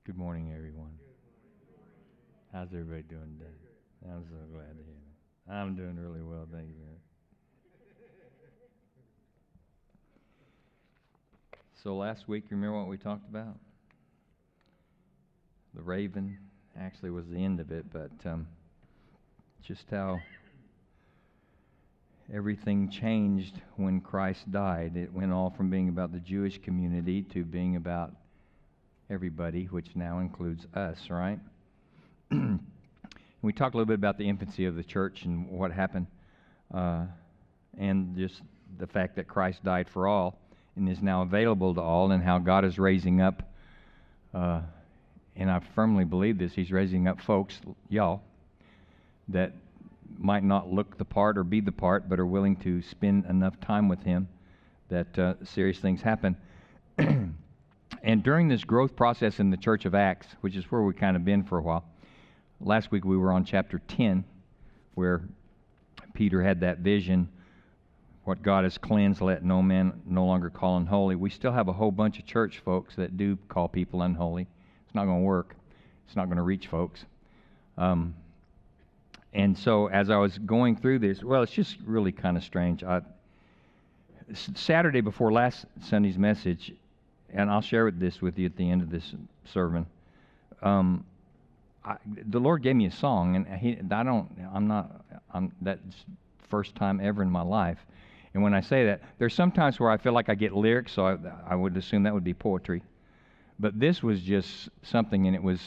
Good morning, everyone. How's everybody doing today? I'm so glad to hear that. I'm doing really well, thank you. So last week, remember what we talked about? The raven actually was the end of it, but just how everything changed when Christ died. It went all from being about the Jewish community to being about everybody, which now includes us, right? We talked a little bit about the infancy of the church and what happened, and just the fact that Christ died for all and is now available to all, and how God is raising up, and I firmly believe this, He's raising up folks, y'all, that might not look the part or be the part, but are willing to spend enough time with Him that serious things happen. And during this growth process in the Church of Acts, which is where we've kind of been for a while, last week we were on chapter 10, where Peter had that vision, what God has cleansed, let no man no longer call unholy. We still have a whole bunch of church folks that do call people unholy. It's not going to work. It's not going to reach folks. And so as I was going through this, well, it's just really kind of strange. Saturday before last Sunday's message, and I'll share this with you at the end of this sermon. The Lord gave me a song, and that's the first time ever in my life. And when I say that, there's sometimes where I feel like I get lyrics, so I would assume that would be poetry. But this was just something, and it was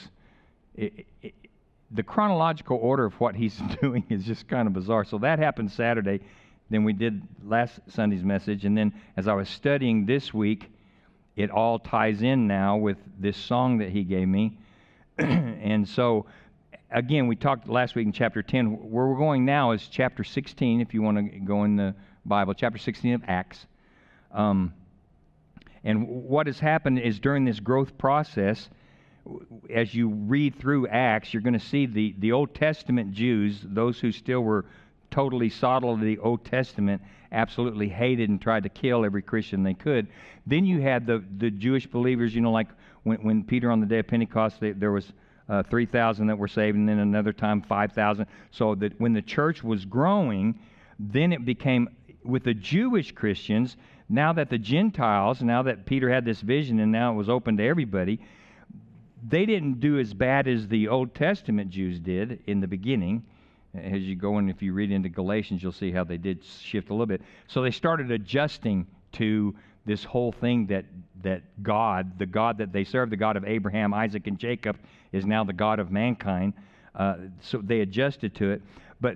the chronological order of what he's doing is just kind of bizarre. So that happened Saturday. Then we did last Sunday's message, and then as I was studying this week, it all ties in now with this song that he gave me. And so, again, we talked last week in chapter 10. Where we're going now is chapter 16, if you want to go in the Bible, chapter 16 of Acts. And what has happened is during this growth process, as you read through Acts, you're going to see the Old Testament Jews, those who still were totally solid to the Old Testament, absolutely hated and tried to kill every Christian they could. Then you had the Jewish believers, like when Peter on the day of Pentecost, there was 3,000 that were saved, and then another time 5,000. So that when the church was growing, then it became, with the Jewish Christians, now that the Gentiles, now that Peter had this vision and now it was open to everybody, they didn't do as bad as the Old Testament Jews did in the beginning. As you go in, if you read into Galatians, you'll see how they did shift a little bit. So they started adjusting to this whole thing that God, the God that they serve, the God of Abraham, Isaac, and Jacob, is now the God of mankind. So they adjusted to it. But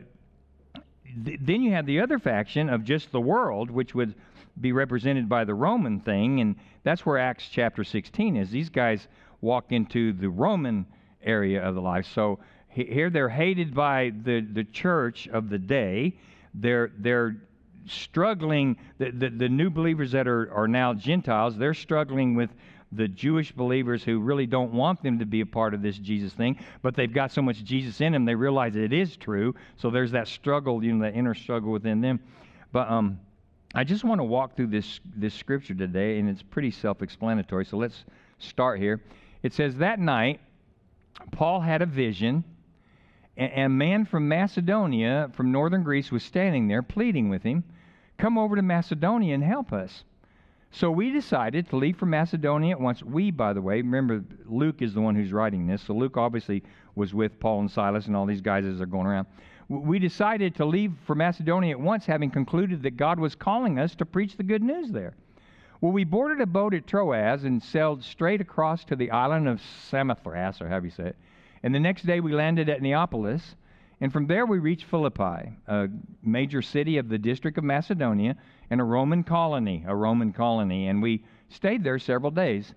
then you have the other faction of just the world, which would be represented by the Roman thing, and that's where Acts chapter 16 is. These guys walk into the Roman area of the life. So here they're hated by the church of the day. They're struggling. The new believers that are now Gentiles, they're struggling with the Jewish believers who really don't want them to be a part of this Jesus thing, but they've got so much Jesus in them, they realize it is true. So there's that struggle, that inner struggle within them. But I just want to walk through this scripture today, and it's pretty self-explanatory. So let's start here. It says, that night, Paul had a vision, and a man from Macedonia, from northern Greece, was standing there pleading with him, come over to Macedonia and help us. So we decided to leave for Macedonia at once. We, by the way, remember, Luke is the one who's writing this, so Luke obviously was with Paul and Silas and all these guys as they're going around. We decided to leave for Macedonia at once, having concluded that God was calling us to preach the good news there. Well, we boarded a boat at Troas and sailed straight across to the island of Samothrace, or however you say it. And the next day we landed at Neapolis, and from there we reached Philippi, a major city of the district of Macedonia, and a Roman colony, and we stayed there several days.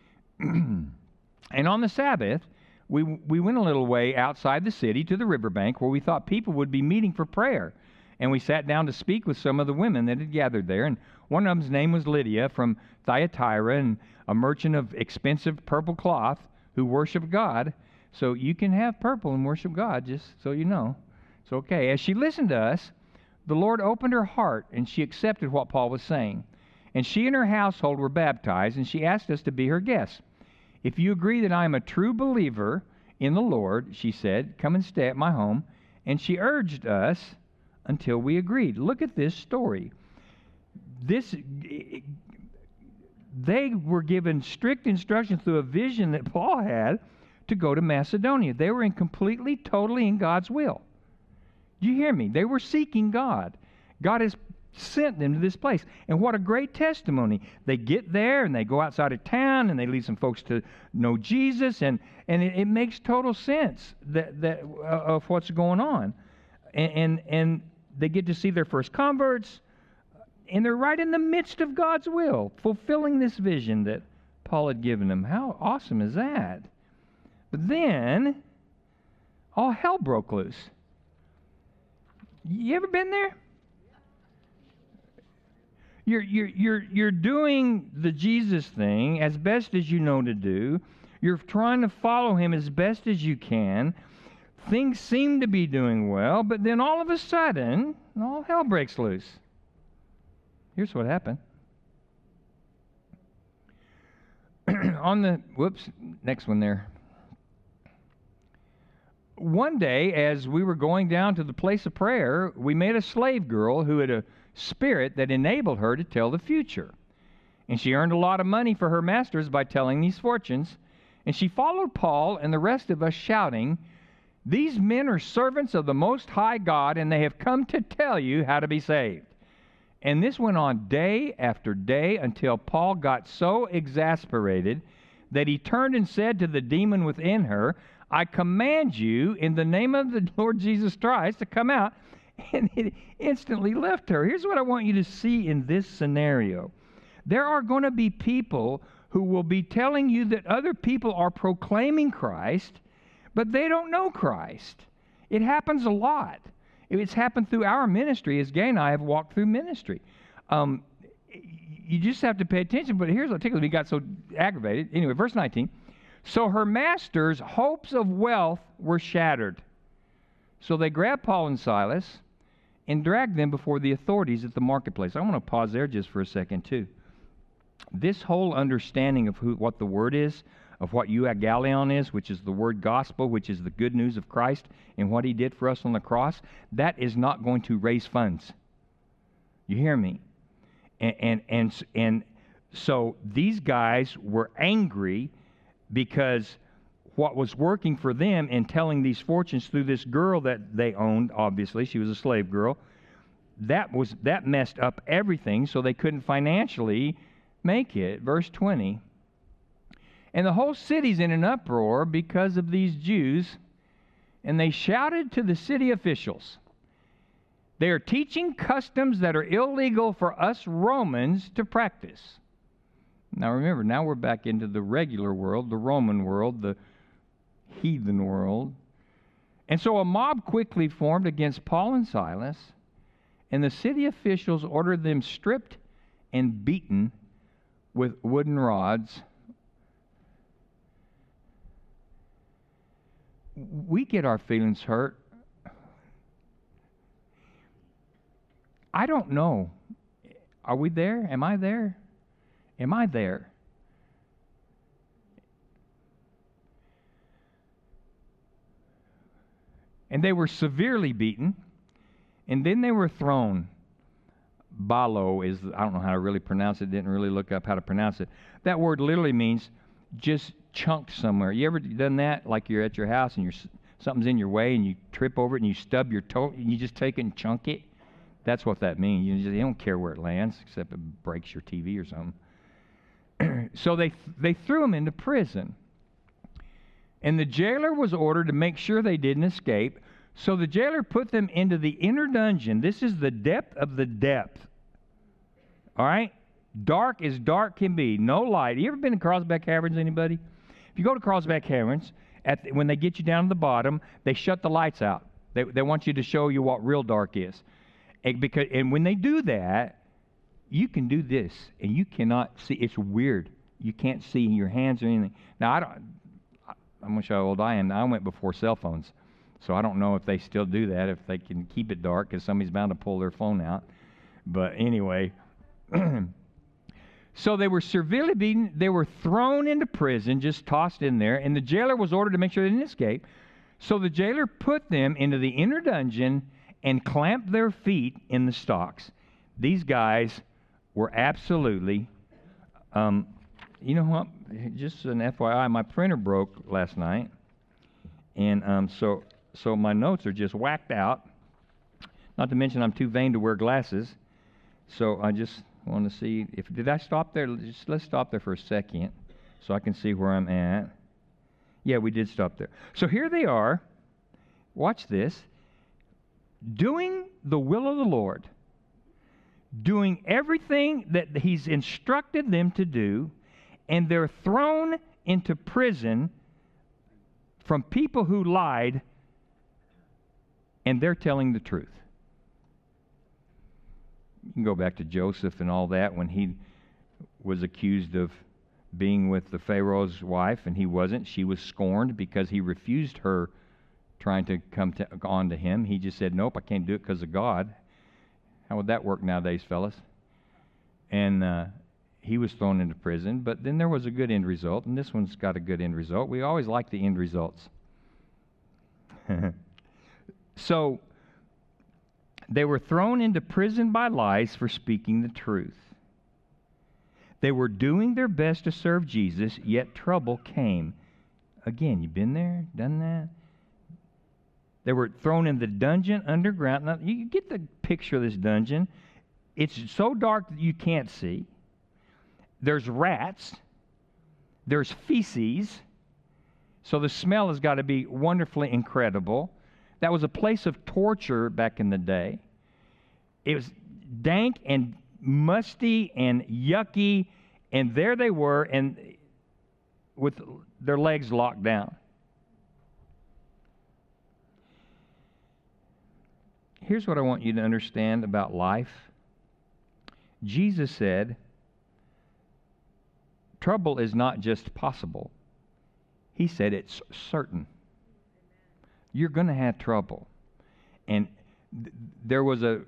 And on the Sabbath, we went a little way outside the city to the riverbank where we thought people would be meeting for prayer. And we sat down to speak with some of the women that had gathered there, and one of them's name was Lydia from Thyatira, and a merchant of expensive purple cloth who worshiped God. So you can have purple and worship God, just so you know. It's okay. As she listened to us, the Lord opened her heart, and she accepted what Paul was saying. And she and her household were baptized, and she asked us to be her guests. If you agree that I am a true believer in the Lord, she said, come and stay at my home. And she urged us until we agreed. Look at this story. They were given strict instructions through a vision that Paul had to go to Macedonia. They were totally in God's will. Do you hear me? They were seeking God. God has sent them to this place. And what a great testimony. They get there and they go outside of town and they lead some folks to know Jesus, and it makes total sense of what's going on. And they get to see their first converts, and they're right in the midst of God's will, fulfilling this vision that Paul had given them. How awesome is that? But then, all hell broke loose. You ever been there? You're doing the Jesus thing as best as you know to do. You're trying to follow him as best as you can. Things seem to be doing well, but then all of a sudden, all hell breaks loose. Here's what happened. Next one there. One day, as we were going down to the place of prayer, we met a slave girl who had a spirit that enabled her to tell the future. And she earned a lot of money for her masters by telling these fortunes. And she followed Paul and the rest of us shouting, "These men are servants of the Most High God, and they have come to tell you how to be saved." And this went on day after day until Paul got so exasperated that he turned and said to the demon within her, "I command you in the name of the Lord Jesus Christ to come out." And it instantly left her. Here's what I want you to see in this scenario. There are going to be people who will be telling you that other people are proclaiming Christ, but they don't know Christ. It happens a lot. It's happened through our ministry as Gay and I have walked through ministry. You just have to pay attention, but here's what particularly we got so aggravated. Anyway, verse 19. So her masters' hopes of wealth were shattered. So they grabbed Paul and Silas and dragged them before the authorities at the marketplace. I want to pause there just for a second, too. This whole understanding of what the word is, of what euangelion is, which is the word gospel, which is the good news of Christ and what he did for us on the cross, that is not going to raise funds. You hear me? And so these guys were angry because what was working for them in telling these fortunes through this girl that they owned, obviously, she was a slave girl, that messed up everything, so they couldn't financially make it. Verse 20. And the whole city's in an uproar because of these Jews, and they shouted to the city officials, "They are teaching customs that are illegal for us Romans to practice." Now remember, now we're back into the regular world, the Roman world, the heathen world. And so a mob quickly formed against Paul and Silas, and the city officials ordered them stripped and beaten with wooden rods. We get our feelings hurt. I don't know. Are we there? Am I there? Am I there? And they were severely beaten, and then they were thrown. Balo is, I don't know how to really pronounce it, didn't really look up how to pronounce it. That word literally means just chunked somewhere. You ever done that? Like you're at your house and something's in your way and you trip over it and you stub your toe and you just take it and chunk it? That's what that means. You don't care where it lands except it breaks your TV or something. So they threw him into prison. And the jailer was ordered to make sure they didn't escape. So the jailer put them into the inner dungeon. This is the depth of the depth. All right? Dark as dark can be. No light. You ever been to Carlsbad Caverns, anybody? If you go to Carlsbad Caverns, when they get you down to the bottom, they shut the lights out. They want you to show you what real dark is. And when they do that, you can do this, and you cannot see. It's weird. You can't see your hands or anything. Now, I'm going to show you how old I am. I went before cell phones, so I don't know if they still do that, if they can keep it dark, because somebody's bound to pull their phone out. But anyway, So they were severely beaten. They were thrown into prison, just tossed in there, and the jailer was ordered to make sure they didn't escape. So the jailer put them into the inner dungeon and clamped their feet in the stocks. These guys were absolutely, you know what, just an FYI, my printer broke last night, and so my notes are just whacked out. Not to mention I'm too vain to wear glasses, so I just want to see if, did I stop there? Let's stop there for a second so I can see where I'm at. Yeah, we did stop there. So here they are, watch this, doing the will of the Lord, doing everything that He's instructed them to do, and they're thrown into prison from people who lied, and they're telling the truth. You can go back to Joseph and all that when he was accused of being with the Pharaoh's wife, and he wasn't. She was scorned because he refused her trying to come on to him. He just said, nope, I can't do it because of God. How would that work nowadays, fellas? And he was thrown into prison, but then there was a good end result, and this one's got a good end result. We always like the end results. So they were thrown into prison by lies for speaking the truth. They were doing their best to serve Jesus, yet trouble came. Again, you been there, done that? They were thrown in the dungeon underground. Now, you get the picture of this dungeon. It's so dark that you can't see. There's rats. There's feces. So the smell has got to be wonderfully incredible. That was a place of torture back in the day. It was dank and musty and yucky, and there they were, and with their legs locked down. Here's what I want you to understand about life. Jesus said, trouble is not just possible. He said it's certain. You're going to have trouble. And there was a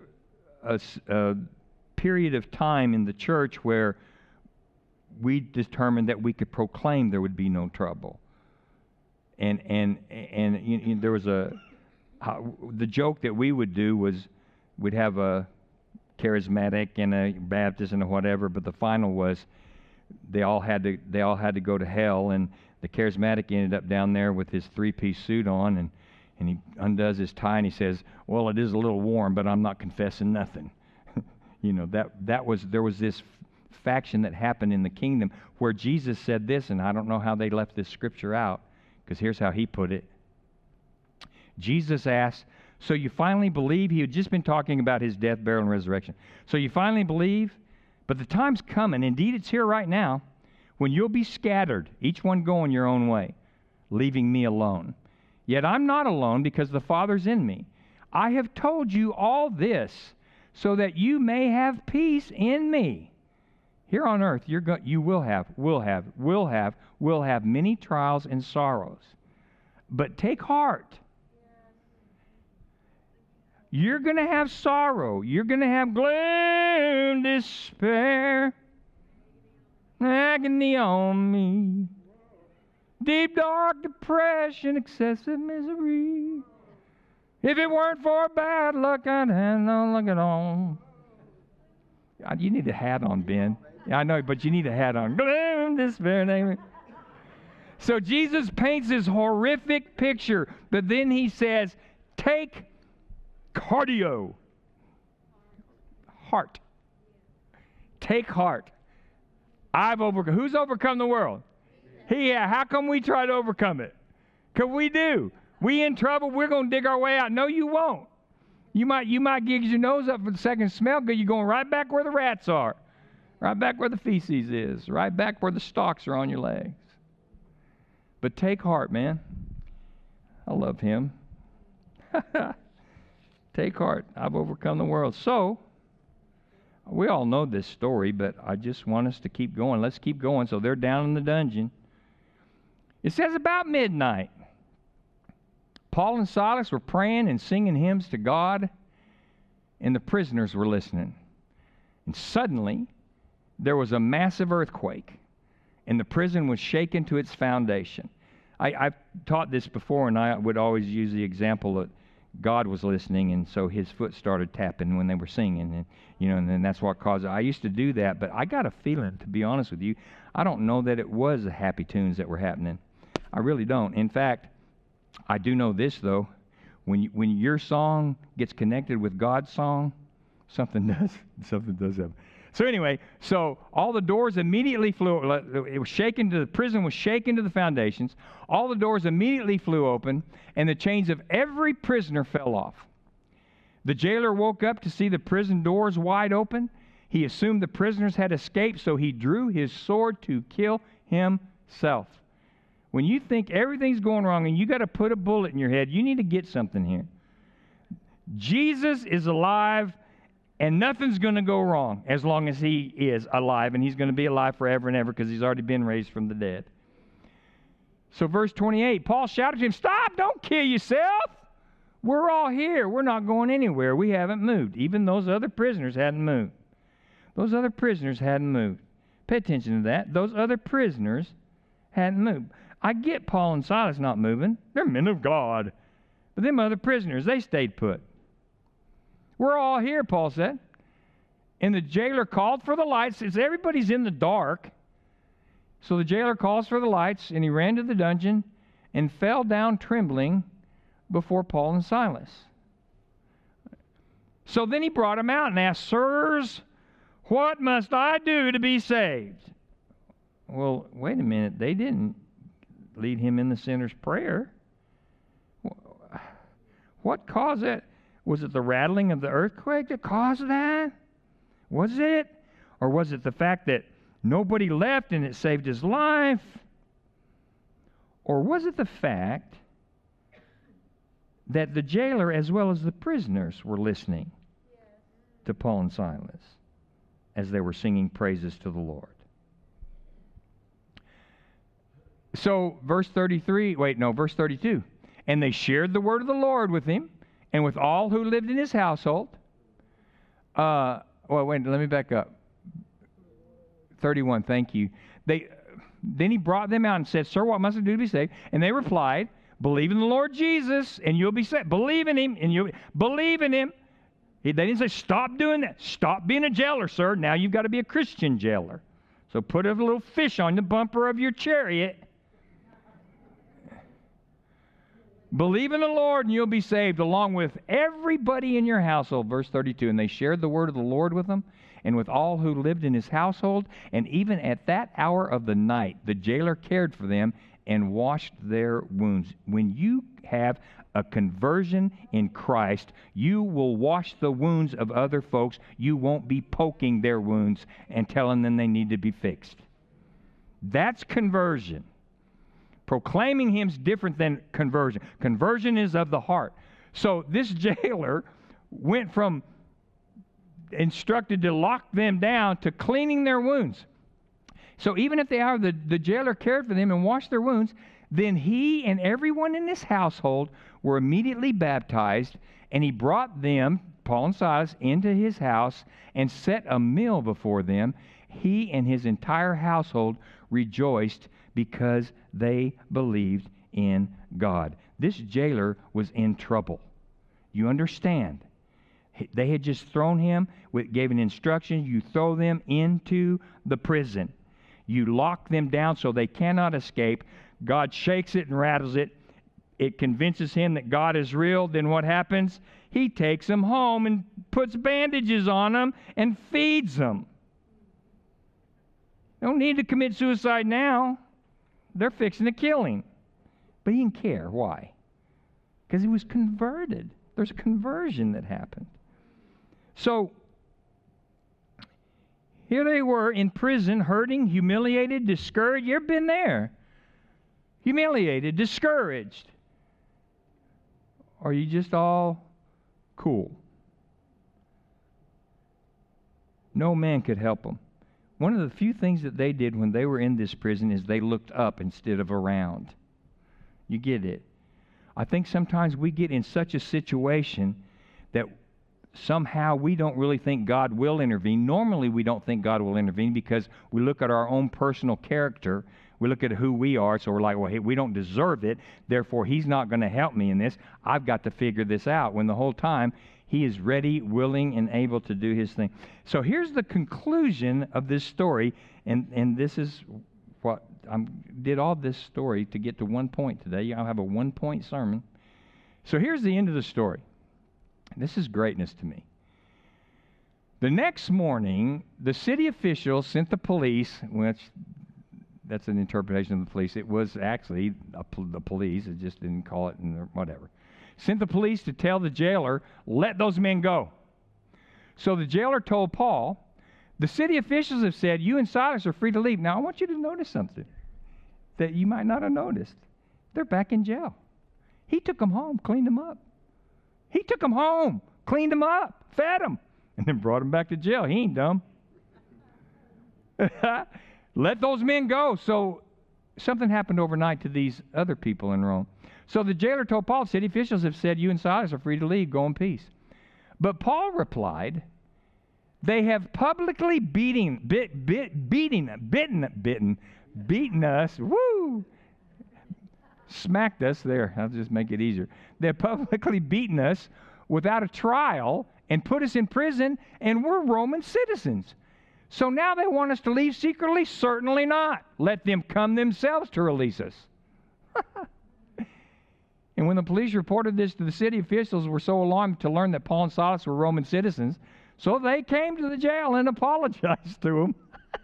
period of time in the church where we determined that we could proclaim there would be no trouble. And there was the joke that we would do was we'd have a charismatic and a Baptist and a whatever, but the final was they all had to go to hell, and the charismatic ended up down there with his three-piece suit on, and he undoes his tie and he says, well, it is a little warm, but I'm not confessing nothing. You know, there was this faction that happened in the kingdom where Jesus said this, and I don't know how they left this scripture out, because here's how he put it. Jesus asked, so you finally believe? He had just been talking about his death, burial, and resurrection. So you finally believe? But the time's coming, indeed it's here right now, when you'll be scattered, each one going your own way, leaving me alone. Yet I'm not alone because the Father's in me. I have told you all this so that you may have peace in me. Here on earth, you will have many trials and sorrows. But take heart. You're going to have sorrow. You're going to have gloom, despair, agony on me, deep, dark depression, excessive misery. If it weren't for bad luck, I'd have no luck at all. You need a hat on, Ben. Yeah, I know, but you need a hat on. Gloom, despair. So Jesus paints this horrific picture, but then he says, take cardio. Heart. Take heart. I've overcome. Who's overcome the world? He. Yeah. How come we try to overcome it? Because we do. We in trouble. We're going to dig our way out. No, you won't. You might get your nose up for the second smell good. You're going right back where the rats are. Right back where the feces is. Right back where the stalks are on your legs. But take heart, man. I love him. Take heart. I've overcome the world. So, we all know this story, but I just want us to keep going. Let's keep going. So they're down in the dungeon. It says about midnight, Paul and Silas were praying and singing hymns to God, and the prisoners were listening. And suddenly, there was a massive earthquake, and the prison was shaken to its foundation. I've taught this before, and I would always use the example that God was listening, and so his foot started tapping when they were singing, and then that's what caused it. I used to do that, but I got a feeling, to be honest with you, I don't know that it was the happy tunes that were happening. I really don't. In fact, I do know this, though. When your song gets connected with God's song, something does happen. So anyway, all the doors immediately flew. It was shaken to the prison was shaken to the foundations. All the doors immediately flew open, and the chains of every prisoner fell off. The jailer woke up to see the prison doors wide open. He assumed the prisoners had escaped, so he drew his sword to kill himself. When you think everything's going wrong and you got to put a bullet in your head, you need to get something here. Jesus is alive. And nothing's going to go wrong as long as he is alive, and he's going to be alive forever and ever because he's already been raised from the dead. So verse 28, Paul shouted to him, "Stop, don't kill yourself. We're all here. We're not going anywhere. We haven't moved." Even those other prisoners hadn't moved. Those other prisoners hadn't moved. Pay attention to that. Those other prisoners hadn't moved. I get Paul and Silas not moving. They're men of God. But them other prisoners, they stayed put. "We're all here," Paul said. And the jailer called for the lights. Since everybody's in the dark, so the jailer calls for the lights, and he ran to the dungeon and fell down trembling before Paul and Silas. So then he brought them out and asked, "Sirs, what must I do to be saved?" Well, wait a minute. They didn't lead him in the sinner's prayer. What caused it? Was it the rattling of the earthquake that caused that? Was it? Or was it the fact that nobody left and it saved his life? Or was it the fact that the jailer as well as the prisoners were listening to Paul and Silas as they were singing praises to the Lord? So verse 32. "And they shared the word of the Lord with him and with all who lived in his household." Let me back up. 31, thank you. Then he brought them out and said, "Sir, what must I do to be saved?" And they replied, "Believe in the Lord Jesus, and you'll be saved." Believe in him, and you'll believe in him. They didn't say, "Stop doing that. Stop being a jailer, sir. Now you've got to be a Christian jailer. So put a little fish on the bumper of your chariot. Believe in the Lord and you'll be saved, along with everybody in your household." Verse 32, "And they shared the word of the Lord with them and with all who lived in his household. And even at that hour of the night, the jailer cared for them and washed their wounds." When you have a conversion in Christ, you will wash the wounds of other folks. You won't be poking their wounds and telling them they need to be fixed. That's conversion. Proclaiming him is different than conversion. Conversion is of the heart. So this jailer went from instructed to lock them down to cleaning their wounds. So even if the jailer cared for them and washed their wounds, then he and everyone in his household were immediately baptized, and he brought them, Paul and Silas, into his house and set a meal before them. He and his entire household rejoiced because they believed in God. This jailer was in trouble. You understand? They had just thrown him, gave an instruction, you throw them into the prison. You lock them down so they cannot escape. God shakes it and rattles it. It convinces him that God is real. Then what happens? He takes them home and puts bandages on them and feeds them. Don't need to commit suicide now. They're fixing to kill him. But he didn't care. Why? Because he was converted. There's a conversion that happened. So, here they were in prison, hurting, humiliated, discouraged. You ever been there? Humiliated, discouraged. Or are you just all cool? No man could help them. One of the few things that they did when they were in this prison is they looked up instead of around. You get it? I think sometimes we get in such a situation that somehow we don't really think God will intervene. Normally we don't think God will intervene because we look at our own personal character. We look at who we are, so we're like, well, hey, we don't deserve it, therefore He's not going to help me in this. I've got to figure this out, when the whole time He is ready, willing, and able to do His thing. So here's the conclusion of this story, and this is what I did all this story to get to one point today. I'll have a one-point sermon. So here's the end of the story. This is greatness to me. The next morning, the city officials sent the police, which that's an interpretation of the police. It was actually the police. It just didn't call it whatever. Sent the police to tell the jailer, let those men go. So the jailer told Paul, the city officials have said, you and Silas are free to leave. Now, I want you to notice something that you might not have noticed. They're back in jail. He took them home, cleaned them up. He took them home, cleaned them up, fed them, and then brought them back to jail. He ain't dumb. Let those men go. So something happened overnight to these other people in Rome. So the jailer told Paul, city officials have said, you and Silas are free to leave. Go in peace. But Paul replied, they have publicly beaten us, woo, smacked us there. I'll just make it easier. They've publicly beaten us without a trial and put us in prison, and we're Roman citizens. So now they want us to leave secretly? Certainly not. Let them come themselves to release us. And when the police reported this to the city officials, were so alarmed to learn that Paul and Silas were Roman citizens, so they came to the jail and apologized to them.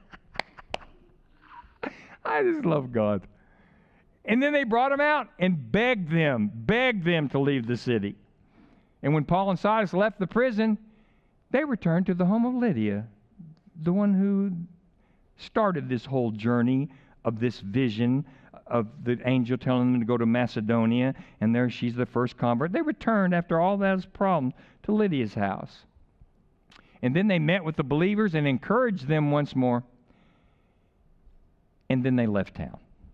I just love God. And then they brought them out and begged them to leave the city. And when Paul and Silas left the prison, they returned to the home of Lydia, the one who started this whole journey of this vision of the angel telling them to go to Macedonia, and there she's the first convert. They returned after all those problems to Lydia's house. And then they met with the believers and encouraged them once more. And then they left town.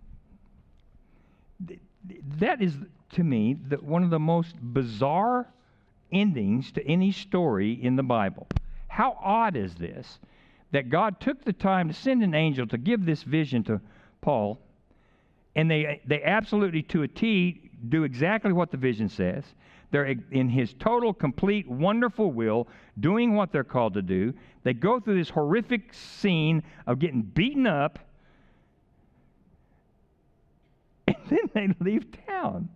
That is, to me, one of the most bizarre endings to any story in the Bible. How odd is this? That God took the time to send an angel to give this vision to Paul, and they absolutely, to a T, do exactly what the vision says. They're in His total, complete, wonderful will, doing what they're called to do. They go through this horrific scene of getting beaten up, and then they leave town.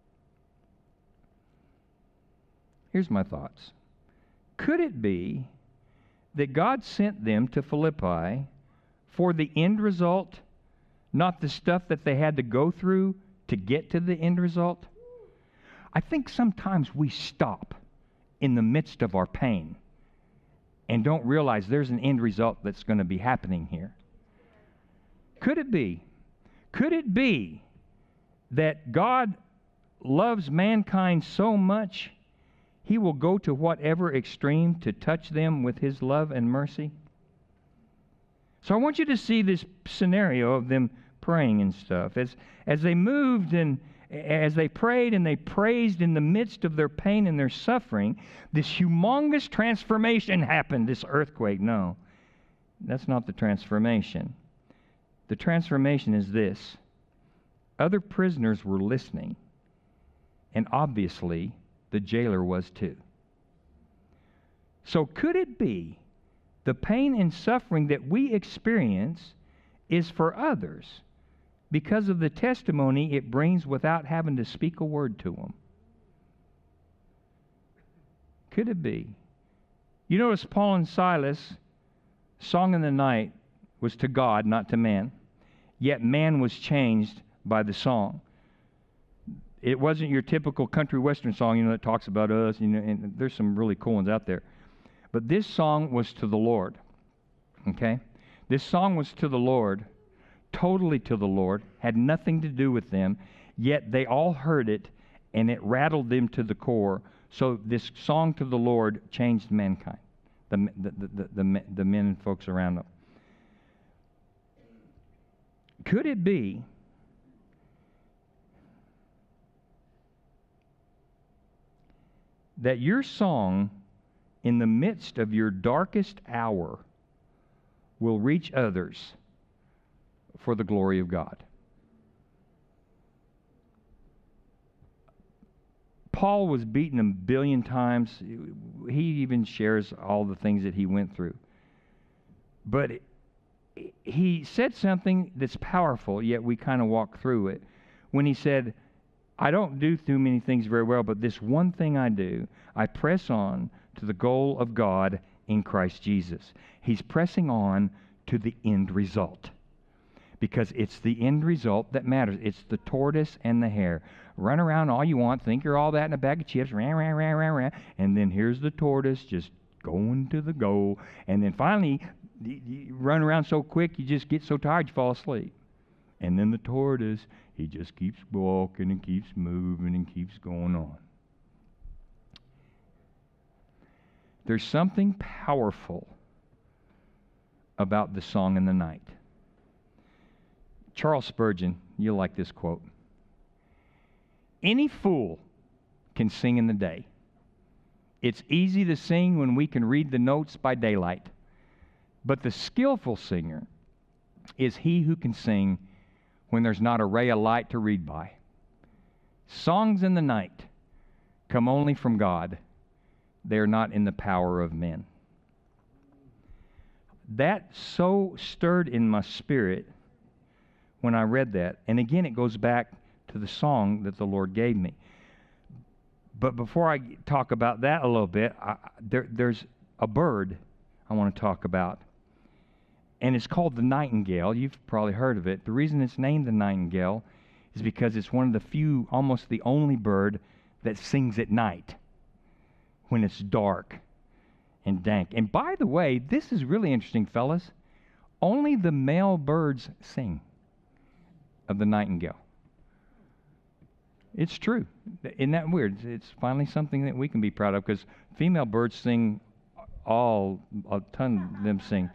Here's my thoughts. Could it be that God sent them to Philippi for the end result, not the stuff that they had to go through to get to the end result? I think sometimes we stop in the midst of our pain and don't realize there's an end result that's going to be happening here. Could it be? Could it be that God loves mankind so much He will go to whatever extreme to touch them with His love and mercy? So I want you to see this scenario of them praying and stuff. As they moved and as they prayed and they praised in the midst of their pain and their suffering, this humongous transformation happened, this earthquake. No, that's not the transformation. The transformation is this. Other prisoners were listening, and obviously the jailer was too. So could it be the pain and suffering that we experience is for others because of the testimony it brings without having to speak a word to them? Could it be? You notice Paul and Silas' song in the night was to God, not to man. Yet man was changed by the song. It wasn't your typical country western song, that talks about us, and there's some really cool ones out there. But this song was to the Lord, okay? This song was to the Lord, totally to the Lord, had nothing to do with them, yet they all heard it, and it rattled them to the core. So this song to the Lord changed mankind, the men and folks around them. Could it be that your song in the midst of your darkest hour will reach others for the glory of God. Paul was beaten 1 billion times. He even shares all the things that he went through. But he said something that's powerful, yet we kind of walk through it. When he said, I don't do too many things very well, but this one thing I do, I press on to the goal of God in Christ Jesus. He's pressing on to the end result. Because it's the end result that matters. It's the tortoise and the hare. Run around all you want, think you're all that in a bag of chips, and then here's the tortoise just going to the goal. And then finally, you run around so quick, you just get so tired you fall asleep. And then the tortoise, he just keeps walking and keeps moving and keeps going on. There's something powerful about the song in the night. Charles Spurgeon, you'll like this quote. Any fool can sing in the day. It's easy to sing when we can read the notes by daylight. But the skillful singer is he who can sing when there's not a ray of light to read by. Songs in the night come only from God. They are not in the power of men. That so stirred in my spirit when I read that. And again, it goes back to the song that the Lord gave me. But before I talk about that a little bit, there's a bird I want to talk about. And it's called the nightingale. You've probably heard of it. The reason it's named the nightingale is because it's one of the few, almost the only bird that sings at night when it's dark and dank. And by the way, this is really interesting, fellas. Only the male birds sing of the nightingale. It's true. Isn't that weird? It's finally something that we can be proud of, because female birds sing a ton of them sing.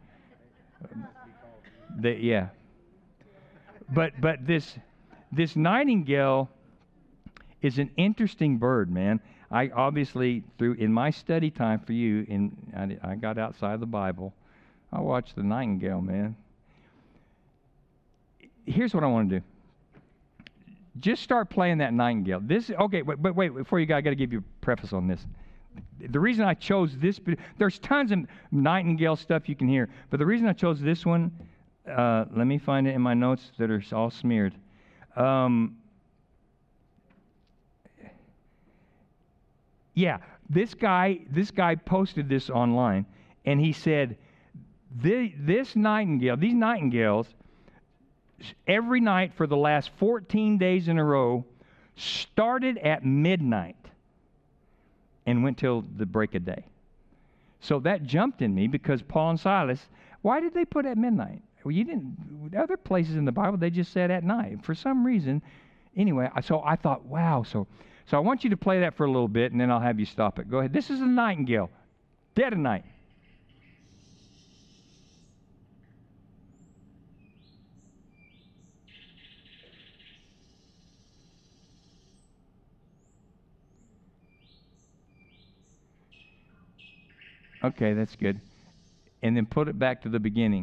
Yeah. But this nightingale is an interesting bird, man. I obviously, in my study time for you, I got outside the Bible. I watched the nightingale, man. Here's what I want to do. Just start playing that nightingale. Okay, but wait, before you go, I got to give you a preface on this. The reason I chose this, there's tons of nightingale stuff you can hear, but the reason I chose this one, let me find it in my notes that are all smeared. Yeah, this guy posted this online, and he said, these nightingales, every night for the last 14 days in a row, started at midnight and went till the break of day. So that jumped in me, because Paul and Silas, why did they put at midnight? Well, other places in the Bible, they just said at night. For some reason, anyway, so I thought, wow. So I want you to play that for a little bit, and then I'll have you stop it. Go ahead. This is a nightingale, dead of night. Okay, that's good. And then put it back to the beginning.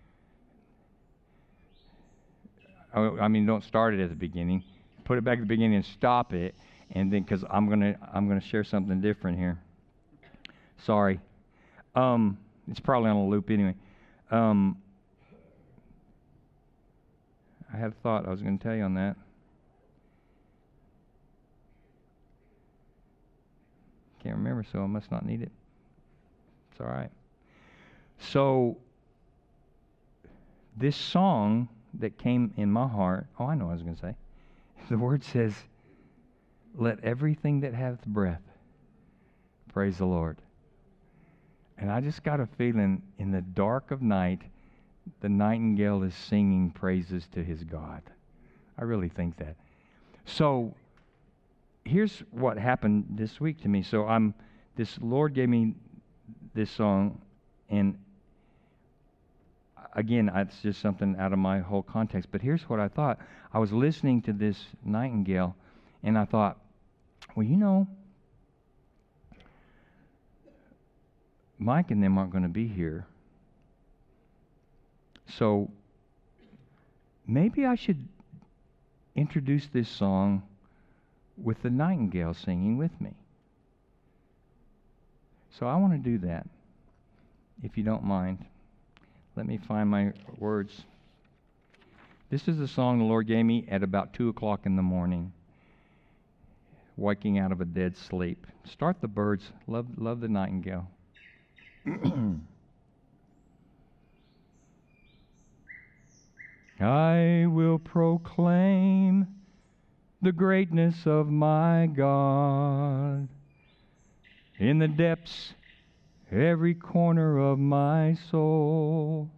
I mean, don't start it at the beginning. Put it back at the beginning and stop it. And then, because I'm gonna share something different here. Sorry. It's probably on a loop anyway. I had a thought I was going to tell you on that. Can't remember, so I must not need it. It's all right. So, this song that came in my heart, I know what I was going to say. The word says, let everything that hath breath praise the Lord. And I just got a feeling in the dark of night, the nightingale is singing praises to his God. I really think that. So, here's what happened this week to me. So this Lord gave me this song, and again, it's just something out of my whole context. But here's what I thought. I was listening to this nightingale, and I thought, well, Mike and them aren't going to be here. So maybe I should introduce this song with the nightingale singing with me. So I want to do that, if you don't mind. Let me find my words. This is a song the Lord gave me at about 2 o'clock in the morning, waking out of a dead sleep. Start the birds. Love the nightingale. I will proclaim the greatness of my God in the depths, every corner of my soul.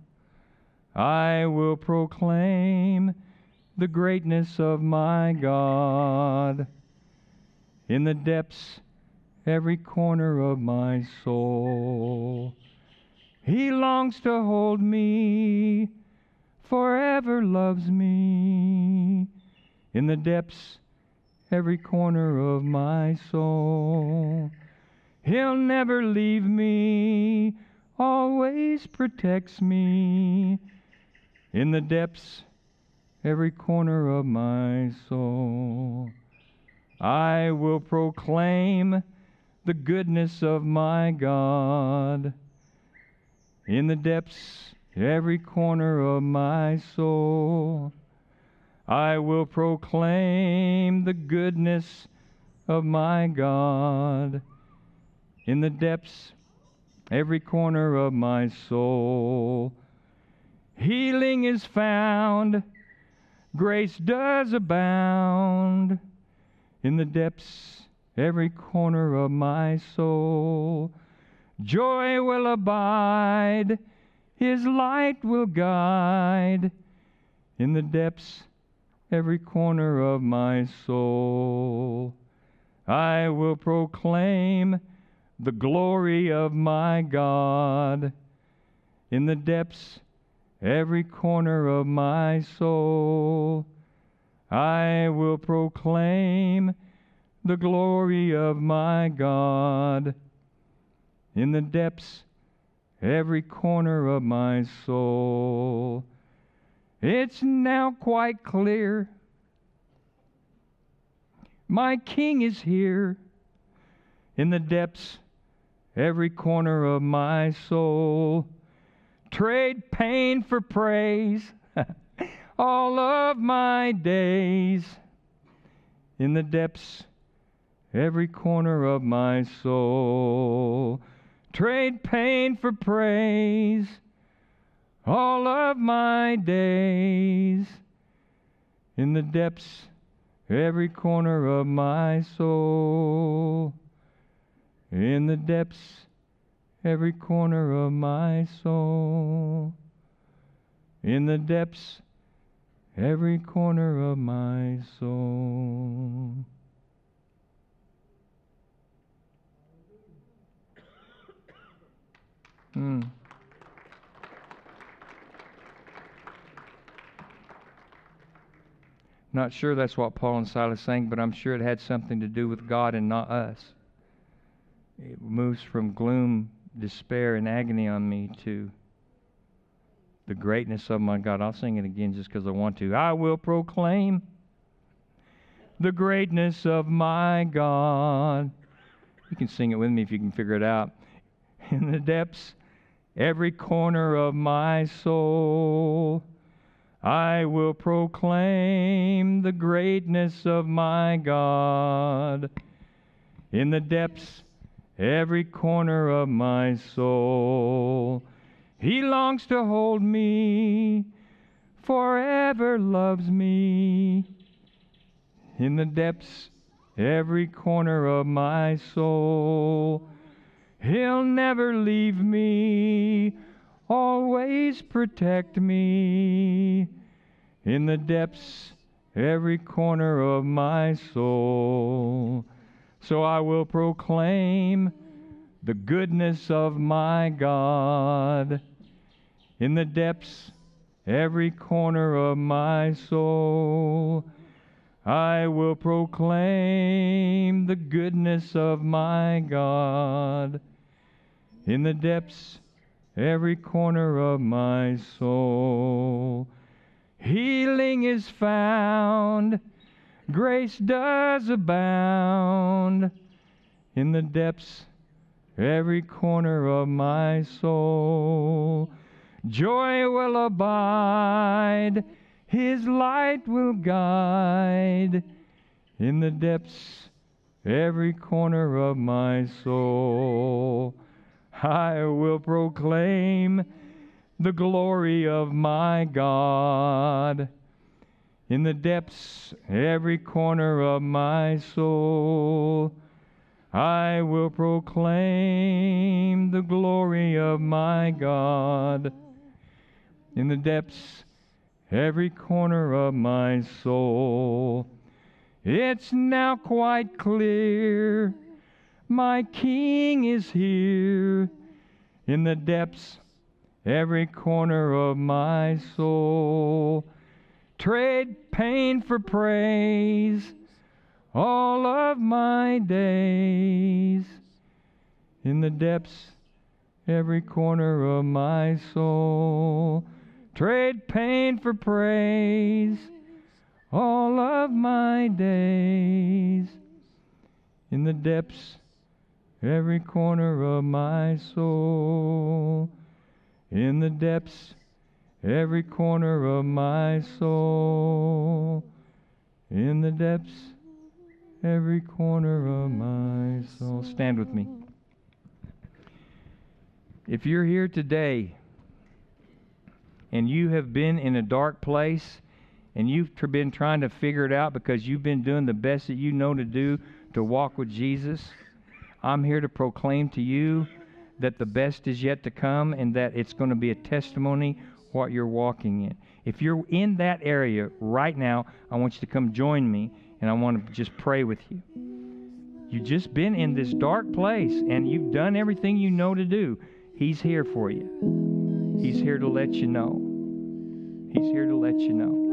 I will proclaim the greatness of my God in the depths, every corner of my soul. He longs to hold me, forever loves me, in the depths, every corner of my soul. He'll never leave me, always protects me, in the depths, every corner of my soul. I will proclaim the goodness of my God in the depths, every corner of my soul. I will proclaim the goodness of my God in the depths, every corner of my soul. Healing is found, grace does abound in the depths, every corner of my soul. Joy will abide, His light will guide in the depths, every corner of my soul. I will proclaim the glory of my God in the depths, every corner of my soul. I will proclaim the glory of my God in the depths, every corner of my soul. It's now quite clear, my King is here in the depths, every corner of my soul. Trade pain for praise all of my days in the depths, every corner of my soul. Trade pain for praise all of my days in the depths, every corner of my soul. In the depths, every corner of my soul. In the depths, every corner of my soul. Not sure that's what Paul and Silas sang, but I'm sure it had something to do with God and not us. It moves from gloom, despair, and agony on me to the greatness of my God. I'll sing it again just because I want to. I will proclaim the greatness of my God. You can sing it with me if you can figure it out. In the depths, every corner of my soul, I will proclaim the greatness of my God. In the depths, every corner of my soul, He longs to hold me, forever loves me. In the depths, every corner of my soul, He'll never leave me, always protect me. In the depths, every corner of my soul. So I will proclaim the goodness of my God. In the depths, every corner of my soul, I will proclaim the goodness of my God. in the depths, every corner of my soul. Healing is found, grace does abound, in the depths, every corner of my soul. Joy will abide, His light will guide, in the depths, every corner of my soul. I will proclaim the glory of my God, in the depths, every corner of my soul. I will proclaim the glory of my God, in the depths, every corner of my soul. It's now quite clear, my King is here, in the depths, every corner of my soul. Trade pain for praise all of my days, in the depths, every corner of my soul. Trade pain for praise all of my days, in the depths, every corner of my soul. In the depths, every corner of my soul. In the depths, every corner of my soul. Stand with me. If you're here today and you have been in a dark place and you've been trying to figure it out because you've been doing the best that you know to do to walk with Jesus, I'm here to proclaim to you that the best is yet to come and that it's going to be a testimony what you're walking in. If you're in that area right now, I want you to come join me and I want to just pray with you. You've just been in this dark place and you've done everything you know to do. He's here for you. He's here to let you know. He's here to let you know.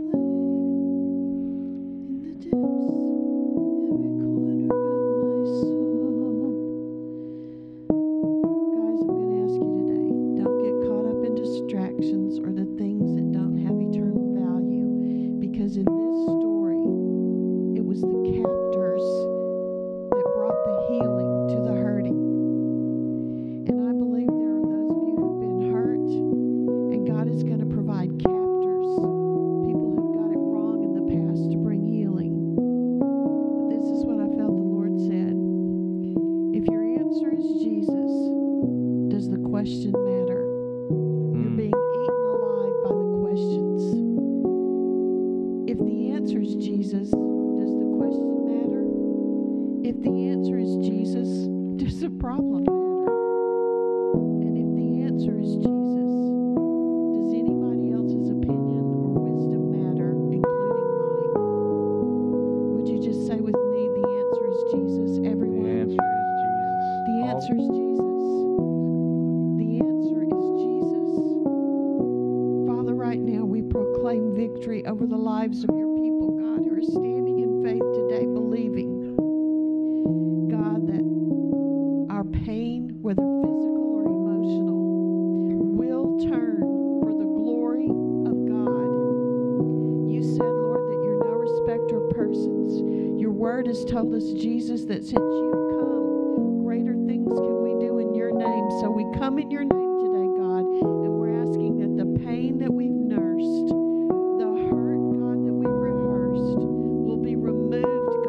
Told us, Jesus, that since you've come, greater things can we do in your name. So we come in your name today, God, and we're asking that the pain that we've nursed, the hurt, God, that we've rehearsed, will be removed,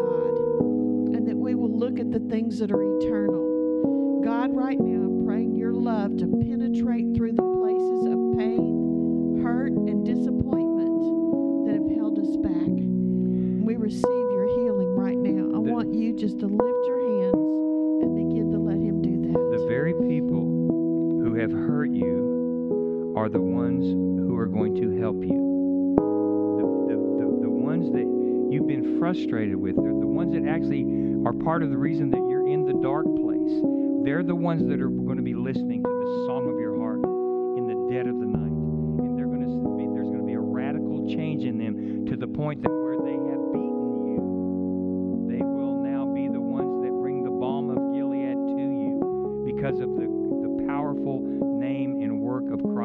God, and that we will look at the things that are eternal. God, right now, I'm praying your love to penetrate through the places of pain, hurt, and disappointment that have held us back. And we receive your healing right now. I want you just to lift your hands and begin to let him do that. The very people who have hurt you are the ones who are going to help you. The ones that you've been frustrated with, they're the ones that actually are part of the reason that you're in the dark place. They're the ones that are going to be listening to the song of your heart in the dead of the night. And there's going to be a radical change in them to the point that where they have beaten you, they will now be the ones that bring the balm of Gilead to you because of the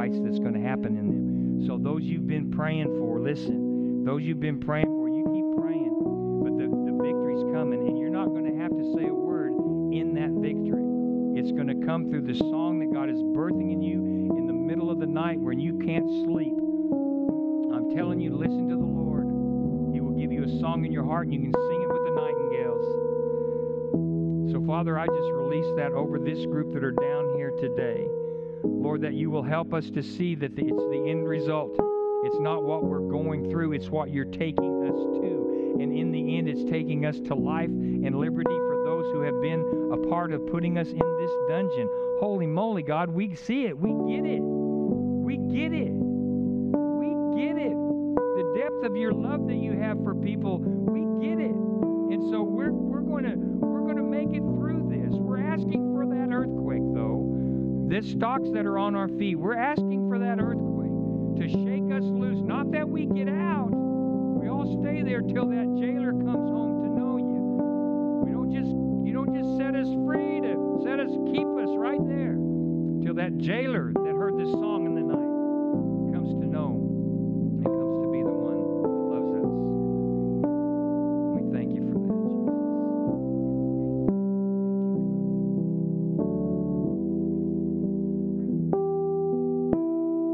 Christ that's going to happen in them. So those you've been praying for, listen, those you've been praying for, you keep praying, but the victory's coming, and you're not going to have to say a word in that victory. It's going to come through the song that God is birthing in you in the middle of the night when you can't sleep. I'm telling you, listen to the Lord. He will give you a song in your heart, and you can sing it with the nightingales. So, Father, I just release that over this group that are down here today. Lord, that you will help us to see that it's the end result. It's not what we're going through, it's what you're taking us to. And in the end, it's taking us to life and liberty for those who have been a part of putting us in this dungeon. Holy moly, God, we see it. We get it. We get it. We get it. The depth of your love that you have for people, we get it. And so we're going to make it through this. We're asking for that earthquake, though. The stocks that are on our feet, we're asking for that earthquake to shake us loose. Not that we get out. We all stay there till that jailer comes home to know you. You don't just set us free to keep us right there till that jailer